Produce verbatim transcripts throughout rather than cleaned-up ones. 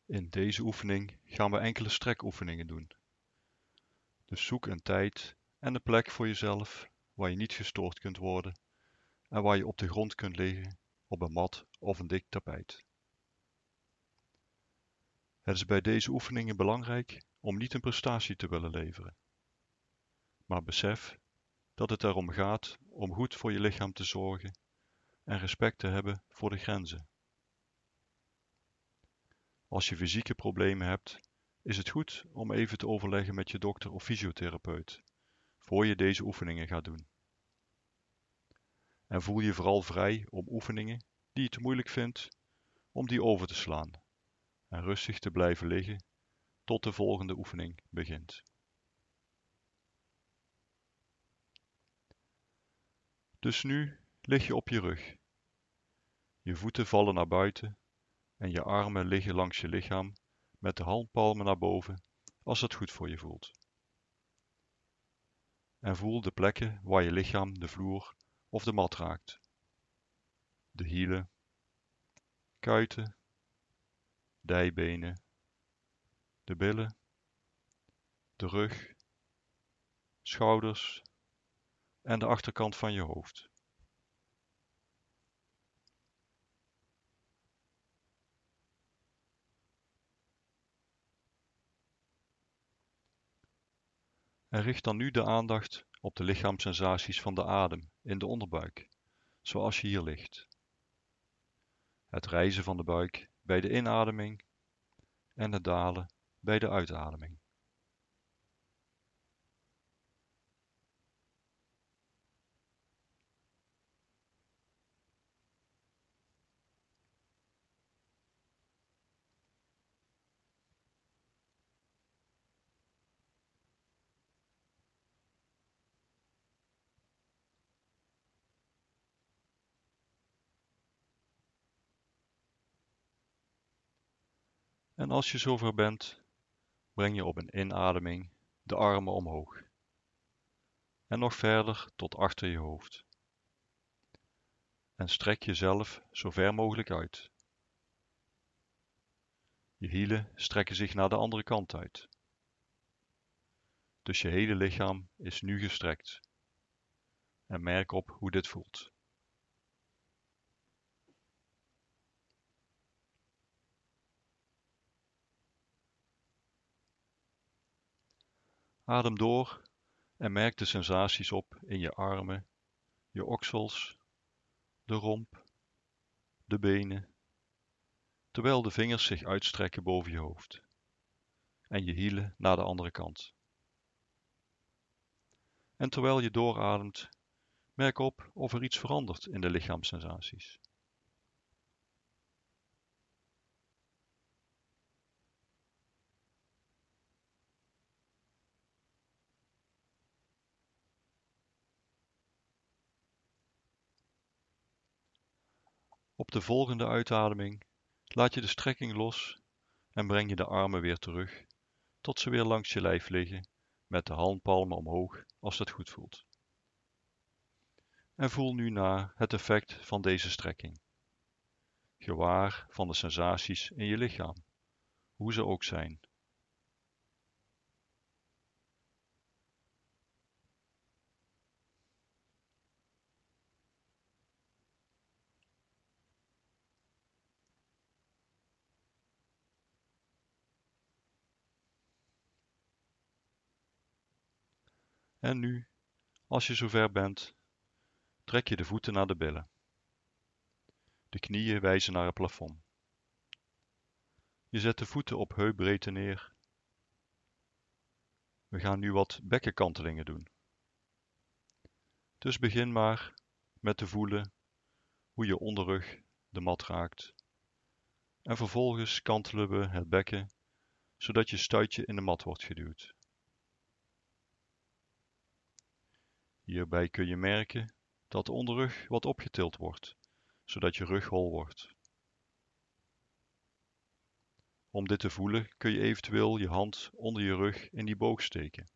In deze oefening gaan we enkele strekoefeningen doen. Dus zoek een tijd en een plek voor jezelf waar je niet gestoord kunt worden en waar je op de grond kunt liggen op een mat of een dik tapijt. Het is bij deze oefeningen belangrijk om niet een prestatie te willen leveren, maar besef dat het erom gaat om goed voor je lichaam te zorgen en respect te hebben voor de grenzen. Als je fysieke problemen hebt, is het goed om even te overleggen met je dokter of fysiotherapeut voor je deze oefeningen gaat doen. En voel je vooral vrij om oefeningen die je te moeilijk vindt, om die over te slaan en rustig te blijven liggen tot de volgende oefening begint. Dus nu lig je op je rug. Je voeten vallen naar buiten en je armen liggen langs je lichaam met de handpalmen naar boven als dat goed voor je voelt. En voel de plekken waar je lichaam de vloer of de mat raakt. De hielen, kuiten, dijbenen, de billen, de rug, schouders en de achterkant van je hoofd. En richt dan nu de aandacht op de lichaamssensaties van de adem in de onderbuik, zoals je hier ligt. Het rijzen van de buik bij de inademing en het dalen bij de uitademing. En als je zover bent, breng je op een inademing de armen omhoog en nog verder tot achter je hoofd. En strek jezelf zo ver mogelijk uit. Je hielen strekken zich naar de andere kant uit. Dus je hele lichaam is nu gestrekt. En merk op hoe dit voelt. Adem door en merk de sensaties op in je armen, je oksels, de romp, de benen, terwijl de vingers zich uitstrekken boven je hoofd en je hielen naar de andere kant. En terwijl je doorademt, merk op of er iets verandert in de lichaamssensaties. Op de volgende uitademing laat je de strekking los en breng je de armen weer terug tot ze weer langs je lijf liggen met de handpalmen omhoog als dat goed voelt. En voel nu na het effect van deze strekking. Gewaar van de sensaties in je lichaam, hoe ze ook zijn. En nu, als je zover bent, trek je de voeten naar de billen. De knieën wijzen naar het plafond. Je zet de voeten op heupbreedte neer. We gaan nu wat bekkenkantelingen doen. Dus begin maar met te voelen hoe je onderrug de mat raakt. En vervolgens kantelen we het bekken, zodat je stuitje in de mat wordt geduwd. Hierbij kun je merken dat de onderrug wat opgetild wordt, zodat je rug hol wordt. Om dit te voelen kun je eventueel je hand onder je rug in die boog steken.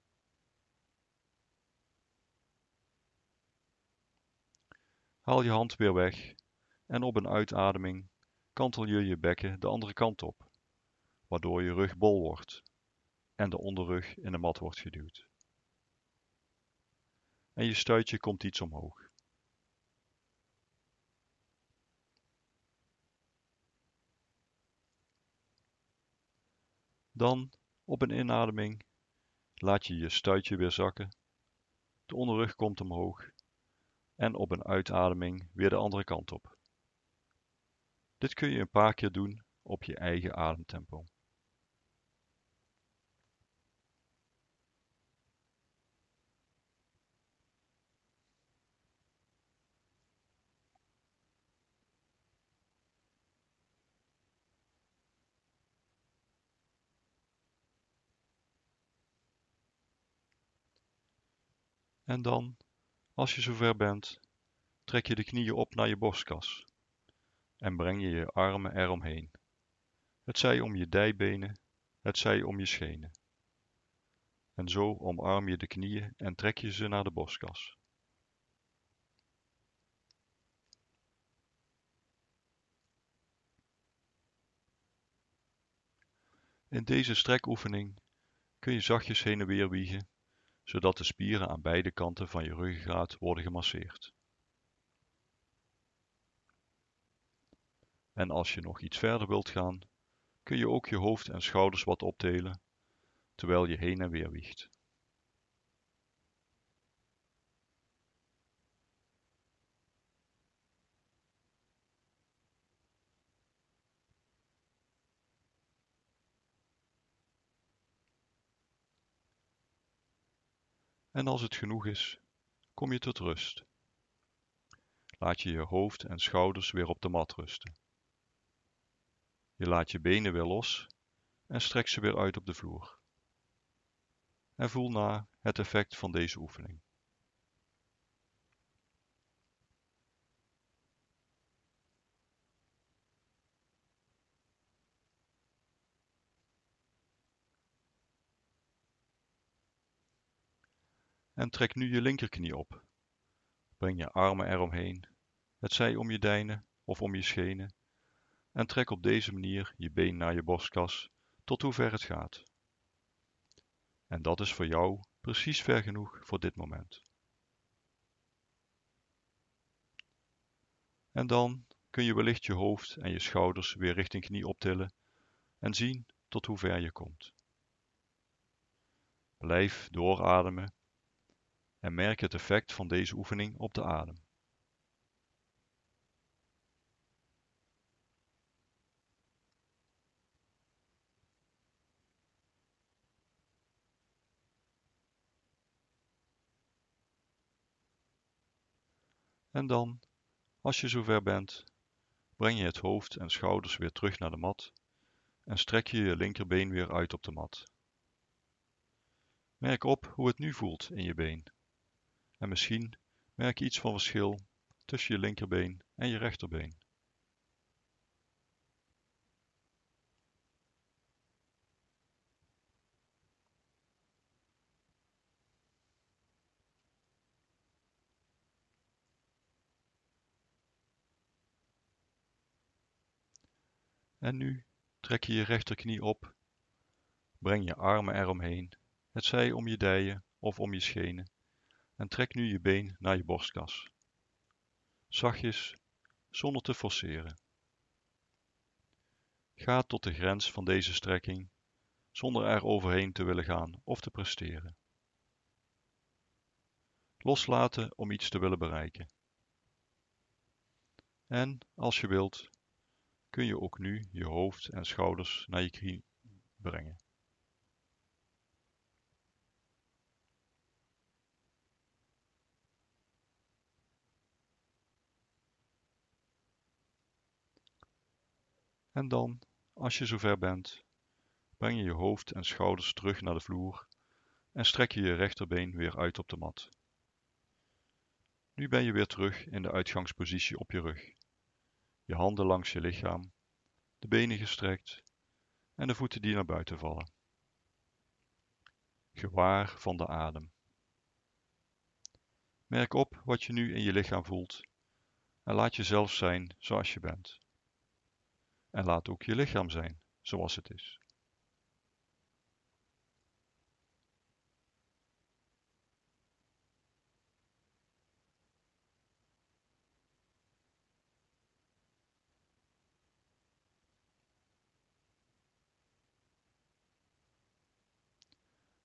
Haal je hand weer weg en op een uitademing kantel je je bekken de andere kant op, waardoor je rug bol wordt en de onderrug in de mat wordt geduwd. En je stuitje komt iets omhoog. Dan, op een inademing, laat je je stuitje weer zakken, de onderrug komt omhoog en op een uitademing weer de andere kant op. Dit kun je een paar keer doen op je eigen ademtempo. En dan, als je zover bent, trek je de knieën op naar je borstkas en breng je je armen eromheen. Het zij om je dijbenen, het zij om je schenen. En zo omarm je de knieën en trek je ze naar de borstkas. In deze strekoefening kun je zachtjes heen en weer wiegen, zodat de spieren aan beide kanten van je ruggengraat worden gemasseerd. En als je nog iets verder wilt gaan, kun je ook je hoofd en schouders wat optelen, terwijl je heen en weer wiegt. En als het genoeg is, kom je tot rust. Laat je je hoofd en schouders weer op de mat rusten. Je laat je benen weer los en strek ze weer uit op de vloer. En voel na het effect van deze oefening. En trek nu je linkerknie op. Breng je armen eromheen, het zij om je dijnen of om je schenen, en trek op deze manier je been naar je borstkas tot hoever het gaat. En dat is voor jou precies ver genoeg voor dit moment. En dan kun je wellicht je hoofd en je schouders weer richting knie optillen en zien tot hoe ver je komt. Blijf doorademen en merk het effect van deze oefening op de adem. En dan, als je zover bent, breng je het hoofd en schouders weer terug naar de mat en strek je je linkerbeen weer uit op de mat. Merk op hoe het nu voelt in je been. En misschien merk je iets van verschil tussen je linkerbeen en je rechterbeen. En nu trek je je rechterknie op, breng je armen eromheen, het zij om je dijen of om je schenen, en trek nu je been naar je borstkas. Zachtjes, zonder te forceren. Ga tot de grens van deze strekking, zonder er overheen te willen gaan of te presteren. Loslaten om iets te willen bereiken. En, als je wilt, kun je ook nu je hoofd en schouders naar je knie brengen. En dan, als je zover bent, breng je je hoofd en schouders terug naar de vloer en strek je je rechterbeen weer uit op de mat. Nu ben je weer terug in de uitgangspositie op je rug. Je handen langs je lichaam, de benen gestrekt en de voeten die naar buiten vallen. Gewaar van de adem. Merk op wat je nu in je lichaam voelt en laat jezelf zijn zoals je bent. En laat ook je lichaam zijn zoals het is.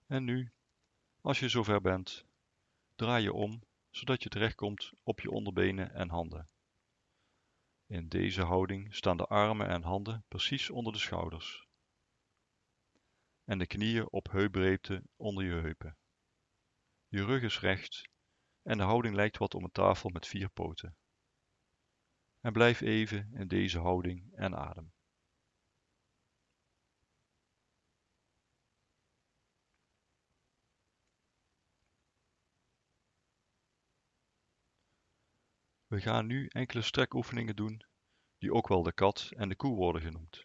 En nu, als je zover bent, draai je om, zodat je terechtkomt op je onderbenen en handen. In deze houding staan de armen en handen precies onder de schouders. En de knieën op heupbreedte onder je heupen. Je rug is recht en de houding lijkt wat op een tafel met vier poten. En blijf even in deze houding en adem. We gaan nu enkele strekoefeningen doen, die ook wel de kat en de koe worden genoemd.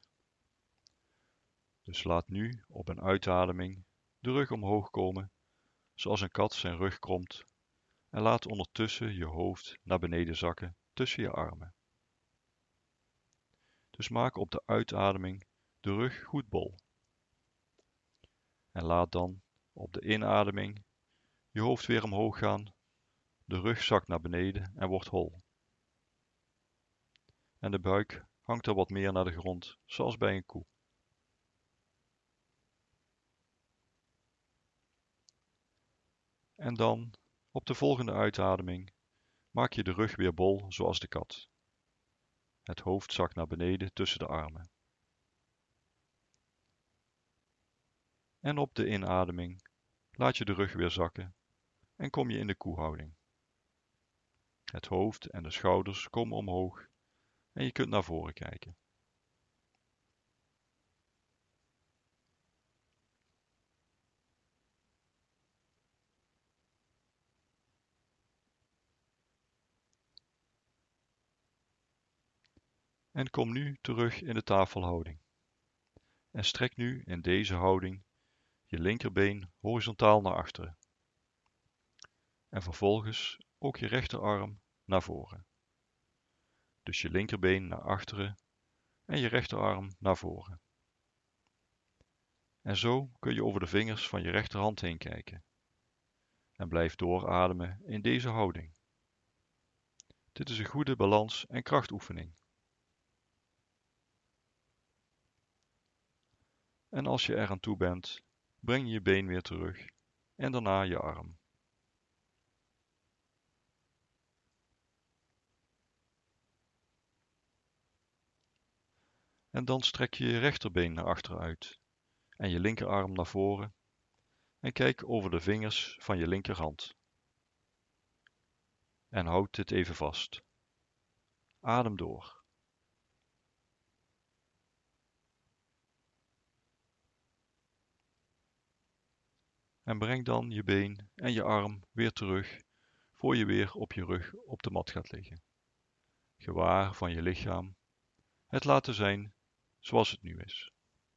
Dus laat nu op een uitademing de rug omhoog komen, zoals een kat zijn rug kromt, en laat ondertussen je hoofd naar beneden zakken tussen je armen. Dus maak op de uitademing de rug goed bol. En laat dan op de inademing je hoofd weer omhoog gaan, de rug zakt naar beneden en wordt hol. En de buik hangt er wat meer naar de grond, zoals bij een koe. En dan, op de volgende uitademing, maak je de rug weer bol zoals de kat. Het hoofd zakt naar beneden tussen de armen. En op de inademing laat je de rug weer zakken en kom je in de koehouding. Het hoofd en de schouders komen omhoog en je kunt naar voren kijken. En kom nu terug in de tafelhouding. En strek nu in deze houding je linkerbeen horizontaal naar achteren. En vervolgens ook je rechterarm naar voren. Dus je linkerbeen naar achteren en je rechterarm naar voren. En zo kun je over de vingers van je rechterhand heen kijken. En blijf doorademen in deze houding. Dit is een goede balans- en krachtoefening. En als je er aan toe bent, breng je je been weer terug en daarna je arm. En dan strek je je rechterbeen naar achteren uit en je linkerarm naar voren en kijk over de vingers van je linkerhand. En houd dit even vast. Adem door. En breng dan je been en je arm weer terug voor je weer op je rug op de mat gaat liggen. Gewaar van je lichaam, het laten zijn zoals het nu is.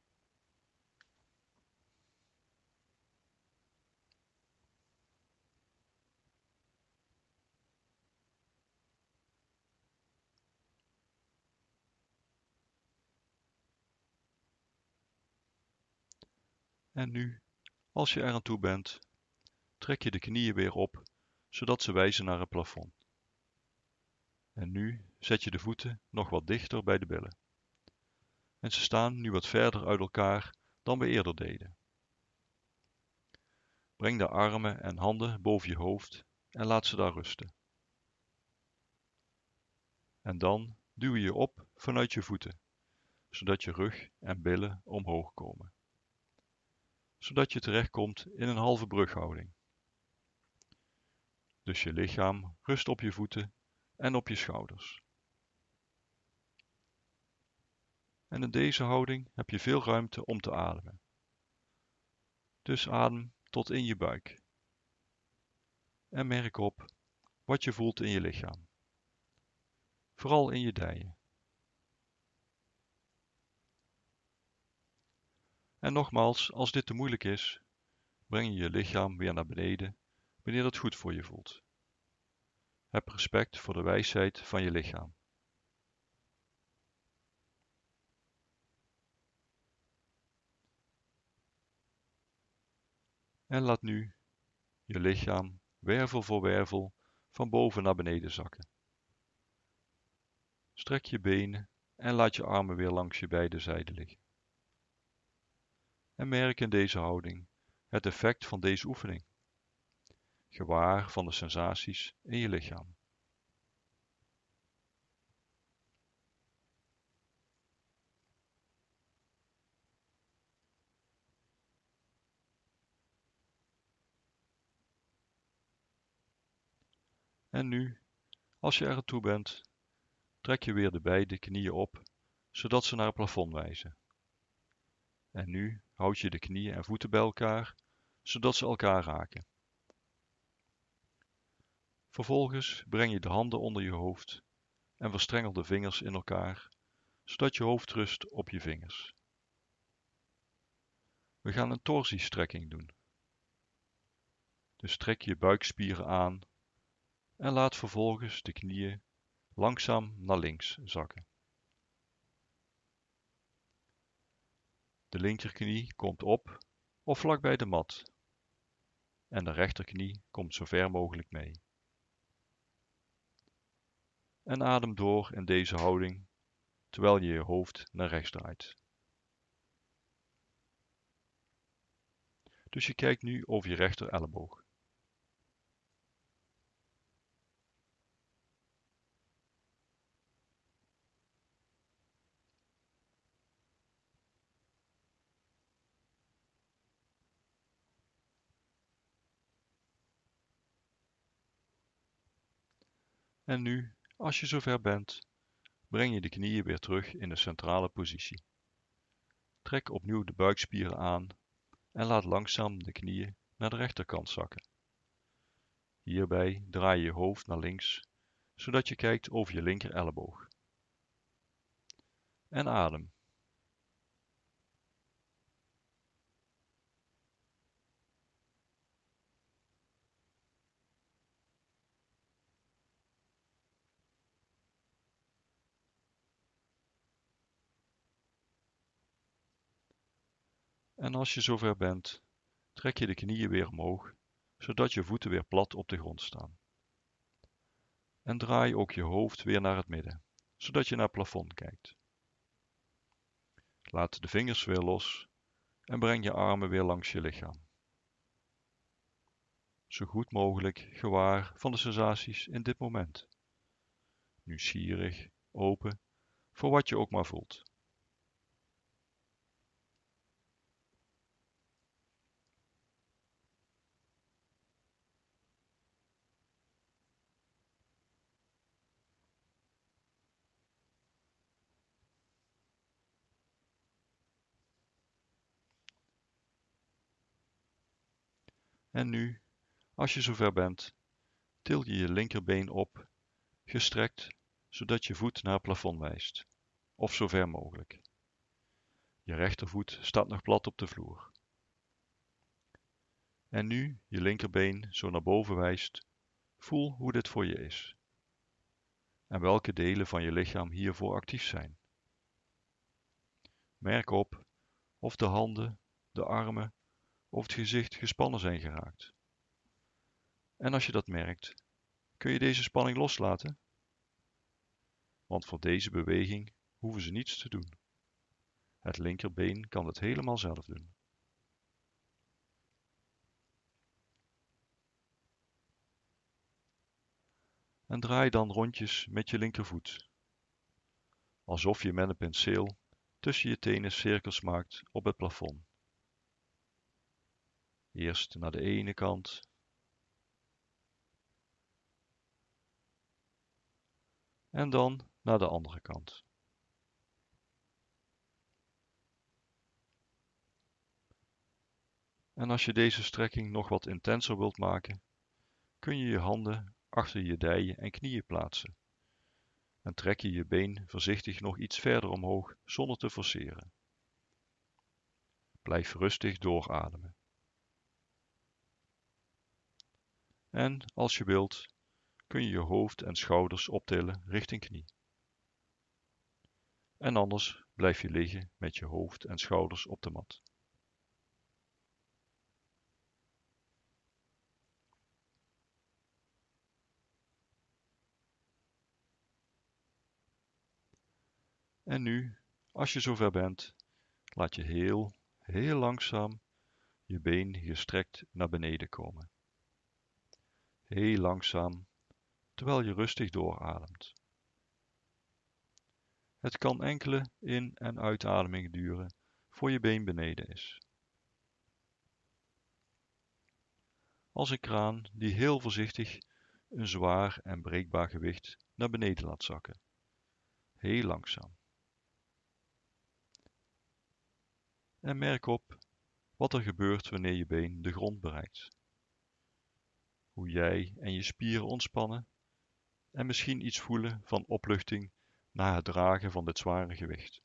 En nu, als je er aan toe bent, trek je de knieën weer op, zodat ze wijzen naar het plafond. En nu zet je de voeten nog wat dichter bij de billen. En ze staan nu wat verder uit elkaar dan we eerder deden. Breng de armen en handen boven je hoofd en laat ze daar rusten. En dan duw je je op vanuit je voeten, zodat je rug en billen omhoog komen. Zodat je terechtkomt in een halve brughouding. Dus je lichaam rust op je voeten en op je schouders. En in deze houding heb je veel ruimte om te ademen. Dus adem tot in je buik. En merk op wat je voelt in je lichaam. Vooral in je dijen. En nogmaals, als dit te moeilijk is, breng je je lichaam weer naar beneden wanneer dat goed voor je voelt. Heb respect voor de wijsheid van je lichaam. En laat nu je lichaam wervel voor wervel van boven naar beneden zakken. Strek je benen en laat je armen weer langs je beide zijden liggen. En merk in deze houding het effect van deze oefening. Gewaar van de sensaties in je lichaam. En nu, als je er aan toe bent, trek je weer de beide knieën op, zodat ze naar het plafond wijzen. En nu houd je de knieën en voeten bij elkaar, zodat ze elkaar raken. Vervolgens breng je de handen onder je hoofd en verstrengel de vingers in elkaar, zodat je hoofd rust op je vingers. We gaan een torsiestrekking doen. Dus trek je buikspieren aan en laat vervolgens de knieën langzaam naar links zakken. De linkerknie komt op of vlak bij de mat en de rechterknie komt zo ver mogelijk mee. En adem door in deze houding terwijl je je hoofd naar rechts draait. Dus je kijkt nu over je rechter elleboog. En nu, als je zover bent, breng je de knieën weer terug in de centrale positie. Trek opnieuw de buikspieren aan en laat langzaam de knieën naar de rechterkant zakken. Hierbij draai je je hoofd naar links, zodat je kijkt over je linker elleboog. En adem. En als je zover bent, trek je de knieën weer omhoog, zodat je voeten weer plat op de grond staan. En draai ook je hoofd weer naar het midden, zodat je naar het plafond kijkt. Laat de vingers weer los en breng je armen weer langs je lichaam. Zo goed mogelijk gewaar van de sensaties in dit moment. Nieuwsgierig, open, voor wat je ook maar voelt. En nu, als je zover bent, til je je linkerbeen op, gestrekt, zodat je voet naar het plafond wijst, of zo ver mogelijk. Je rechtervoet staat nog plat op de vloer. En nu je linkerbeen zo naar boven wijst, voel hoe dit voor je is. En welke delen van je lichaam hiervoor actief zijn. Merk op of de handen, de armen of het gezicht gespannen zijn geraakt. En als je dat merkt, kun je deze spanning loslaten? Want voor deze beweging hoeven ze niets te doen. Het linkerbeen kan het helemaal zelf doen. En draai dan rondjes met je linkervoet, alsof je met een penseel tussen je tenen cirkels maakt op het plafond. Eerst naar de ene kant, en dan naar de andere kant. En als je deze strekking nog wat intenser wilt maken, kun je je handen achter je dijen en knieën plaatsen. En trek je je been voorzichtig nog iets verder omhoog zonder te forceren. Blijf rustig doorademen. En als je wilt, kun je je hoofd en schouders optillen richting knie. En anders blijf je liggen met je hoofd en schouders op de mat. En nu, als je zover bent, laat je heel, heel langzaam je been gestrekt naar beneden komen. Heel langzaam, terwijl je rustig doorademt. Het kan enkele in- en uitademingen duren voor je been beneden is. Als een kraan die heel voorzichtig een zwaar en breekbaar gewicht naar beneden laat zakken. Heel langzaam. En merk op wat er gebeurt wanneer je been de grond bereikt. Hoe jij en je spieren ontspannen en misschien iets voelen van opluchting na het dragen van dit zware gewicht.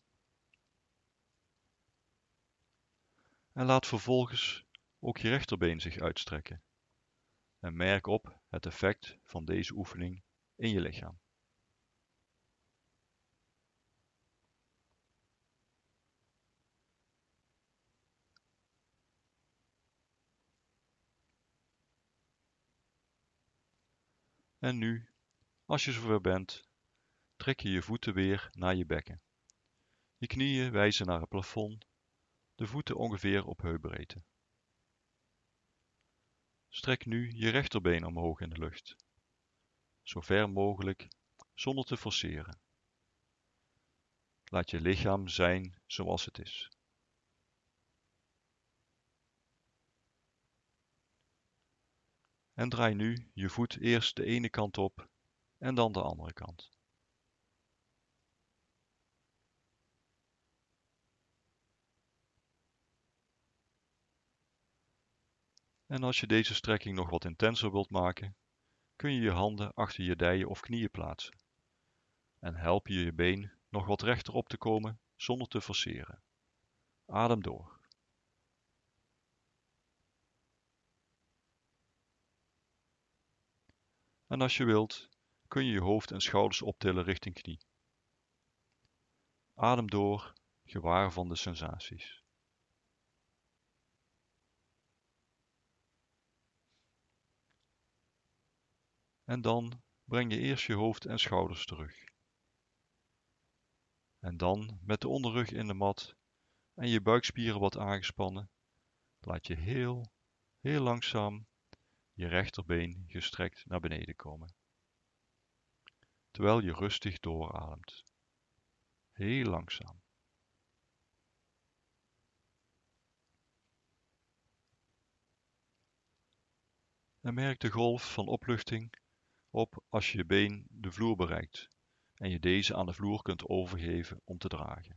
En laat vervolgens ook je rechterbeen zich uitstrekken. En merk op het effect van deze oefening in je lichaam. En nu, als je zover bent, trek je je voeten weer naar je bekken. Je knieën wijzen naar het plafond, de voeten ongeveer op heupbreedte. Strek nu je rechterbeen omhoog in de lucht, zo ver mogelijk zonder te forceren. Laat je lichaam zijn zoals het is. En draai nu je voet eerst de ene kant op en dan de andere kant. En als je deze strekking nog wat intenser wilt maken, kun je je handen achter je dijen of knieën plaatsen. En help je je been nog wat rechter op te komen zonder te forceren. Adem door. En als je wilt, kun je je hoofd en schouders optillen richting knie. Adem door, gewaar van de sensaties. En dan breng je eerst je hoofd en schouders terug. En dan met de onderrug in de mat en je buikspieren wat aangespannen, laat je heel, heel langzaam je rechterbeen gestrekt naar beneden komen. Terwijl je rustig doorademt. Heel langzaam. En merk de golf van opluchting op als je je been de vloer bereikt en je deze aan de vloer kunt overgeven om te dragen.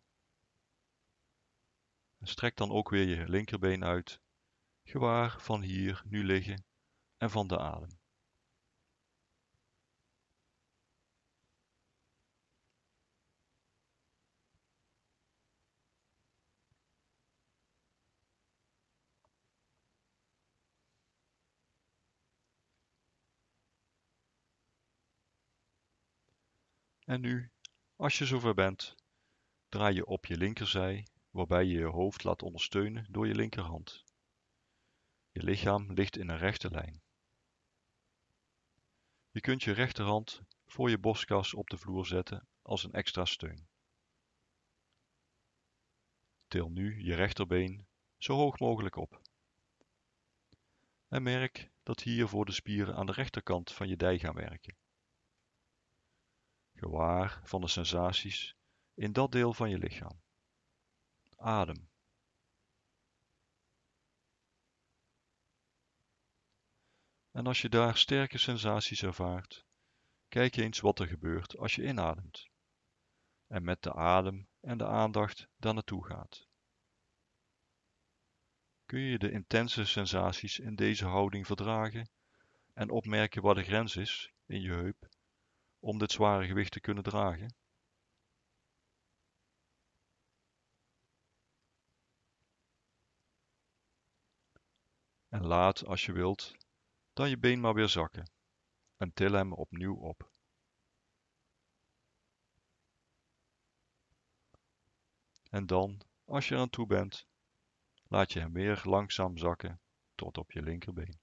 En strek dan ook weer je linkerbeen uit, gewaar van hier nu liggen en van de adem. En nu, als je zover bent, draai je op je linkerzij, waarbij je je hoofd laat ondersteunen door je linkerhand. Je lichaam ligt in een rechte lijn. Je kunt je rechterhand voor je borstkas op de vloer zetten als een extra steun. Til nu je rechterbeen zo hoog mogelijk op. En merk dat hiervoor de spieren aan de rechterkant van je dij gaan werken. Gewaar van de sensaties in dat deel van je lichaam. Adem. En als je daar sterke sensaties ervaart, kijk eens wat er gebeurt als je inademt. En met de adem en de aandacht daar naartoe gaat. Kun je de intense sensaties in deze houding verdragen en opmerken waar de grens is in je heup om dit zware gewicht te kunnen dragen? En laat, als je wilt, dan je been maar weer zakken en til hem opnieuw op. En dan, als je er aan toe bent, laat je hem weer langzaam zakken tot op je linkerbeen.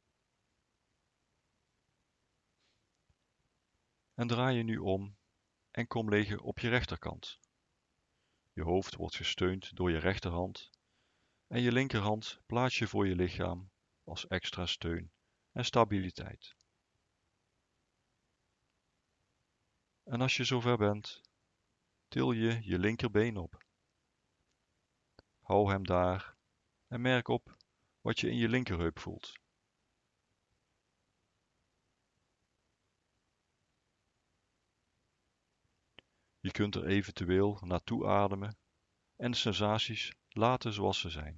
En draai je nu om en kom liggen op je rechterkant. Je hoofd wordt gesteund door je rechterhand en je linkerhand plaats je voor je lichaam als extra steun en stabiliteit. En als je zover bent, til je je linkerbeen op. Hou hem daar en merk op wat je in je linkerheup voelt. Je kunt er eventueel naartoe ademen en de sensaties laten zoals ze zijn.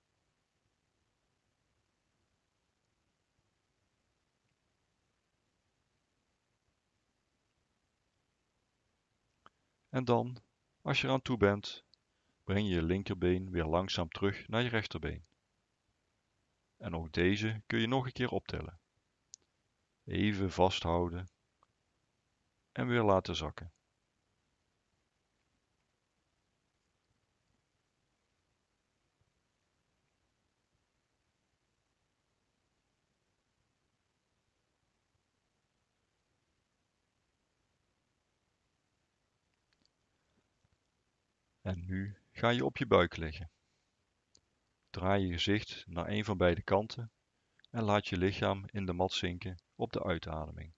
En dan, als je eraan toe bent, breng je je linkerbeen weer langzaam terug naar je rechterbeen. En ook deze kun je nog een keer optillen. Even vasthouden en weer laten zakken. En nu ga je op je buik liggen. Draai je gezicht naar een van beide kanten en laat je lichaam in de mat zinken op de uitademing.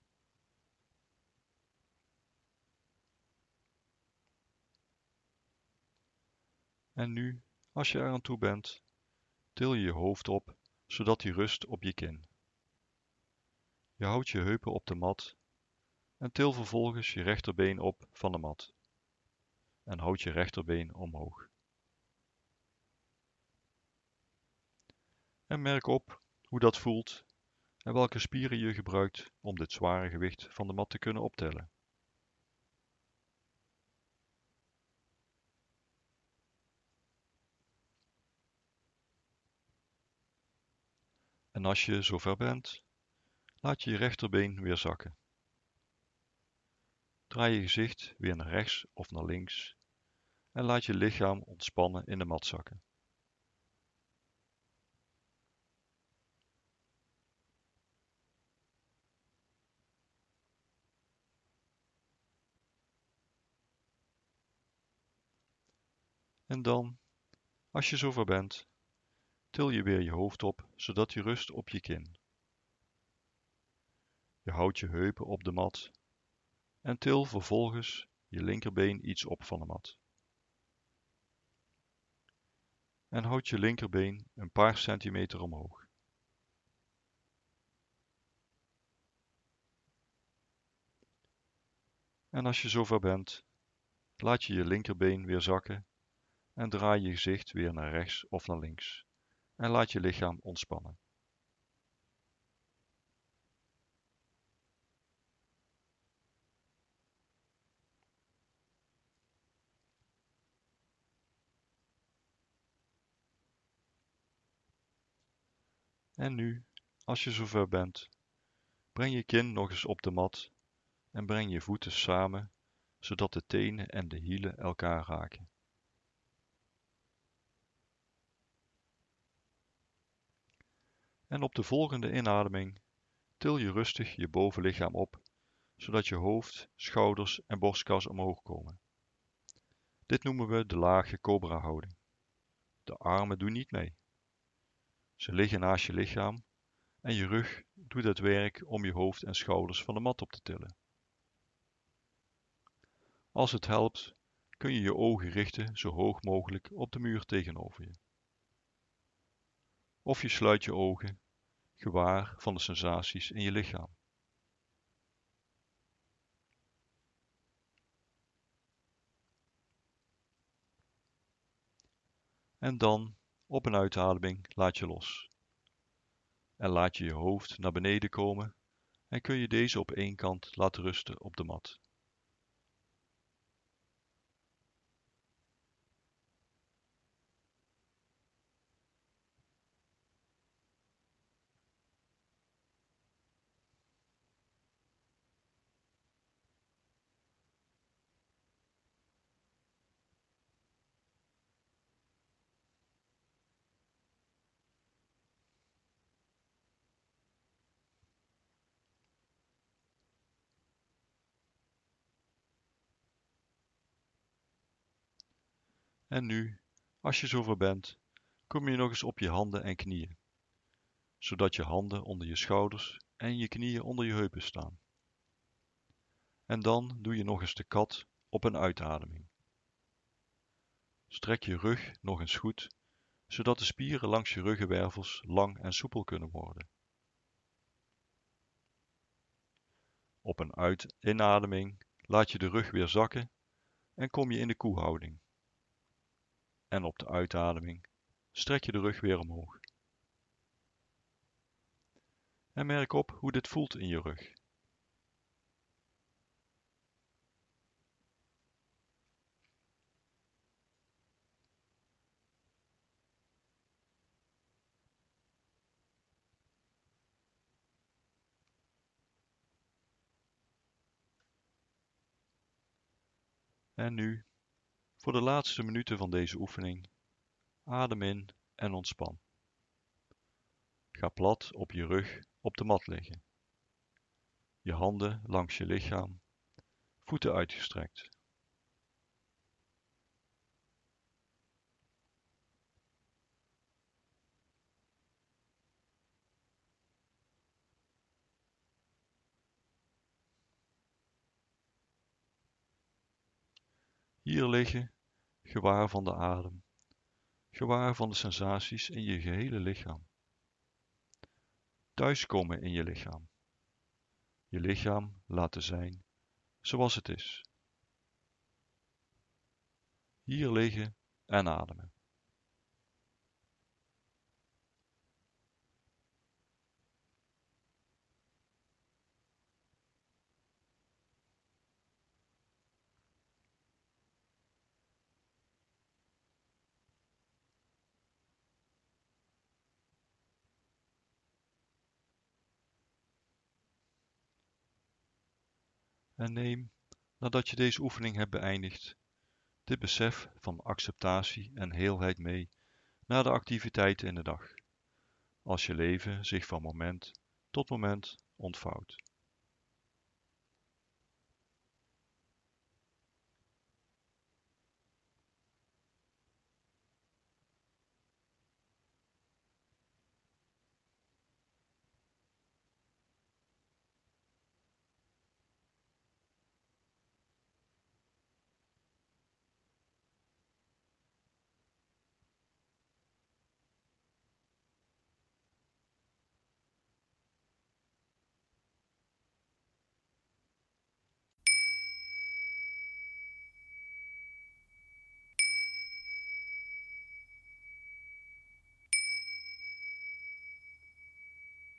En nu, als je eraan toe bent, til je je hoofd op, zodat hij rust op je kin. Je houdt je heupen op de mat en til vervolgens je rechterbeen op van de mat. En houd je rechterbeen omhoog. En merk op hoe dat voelt en welke spieren je gebruikt om dit zware gewicht van de mat te kunnen optillen. En als je zover bent, laat je je rechterbeen weer zakken. Draai je gezicht weer naar rechts of naar links en laat je lichaam ontspannen in de mat zakken. En dan, als je zover bent, til je weer je hoofd op, zodat je rust op je kin. Je houdt je heupen op de mat en til vervolgens je linkerbeen iets op van de mat. En houd je linkerbeen een paar centimeter omhoog. En als je zover bent, laat je je linkerbeen weer zakken en draai je gezicht weer naar rechts of naar links en laat je lichaam ontspannen. En nu, als je zover bent, breng je kin nog eens op de mat en breng je voeten samen, zodat de tenen en de hielen elkaar raken. En op de volgende inademing til je rustig je bovenlichaam op, zodat je hoofd, schouders en borstkas omhoog komen. Dit noemen we de lage cobra houding. De armen doen niet mee. Ze liggen naast je lichaam en je rug doet het werk om je hoofd en schouders van de mat op te tillen. Als het helpt, kun je je ogen richten zo hoog mogelijk op de muur tegenover je. Of je sluit je ogen, gewaar van de sensaties in je lichaam. En dan, op een uitademing, laat je los. En laat je je hoofd naar beneden komen en kun je deze op één kant laten rusten op de mat. En nu, als je zover bent, kom je nog eens op je handen en knieën, zodat je handen onder je schouders en je knieën onder je heupen staan. En dan doe je nog eens de kat op een uitademing. Strek je rug nog eens goed, zodat de spieren langs je ruggenwervels lang en soepel kunnen worden. Op een uit inademing laat je de rug weer zakken en kom je in de koehouding. En op de uitademing strek je de rug weer omhoog. En merk op hoe dit voelt in je rug. En nu, voor de laatste minuten van deze oefening, adem in en ontspan. Ga plat op je rug op de mat liggen. Je handen langs je lichaam, voeten uitgestrekt. Hier liggen, gewaar van de adem, gewaar van de sensaties in je gehele lichaam. Thuiskomen in je lichaam. Je lichaam laten zijn zoals het is. Hier liggen en ademen. En neem, nadat je deze oefening hebt beëindigd, dit besef van acceptatie en heelheid mee naar de activiteiten in de dag, als je leven zich van moment tot moment ontvouwt.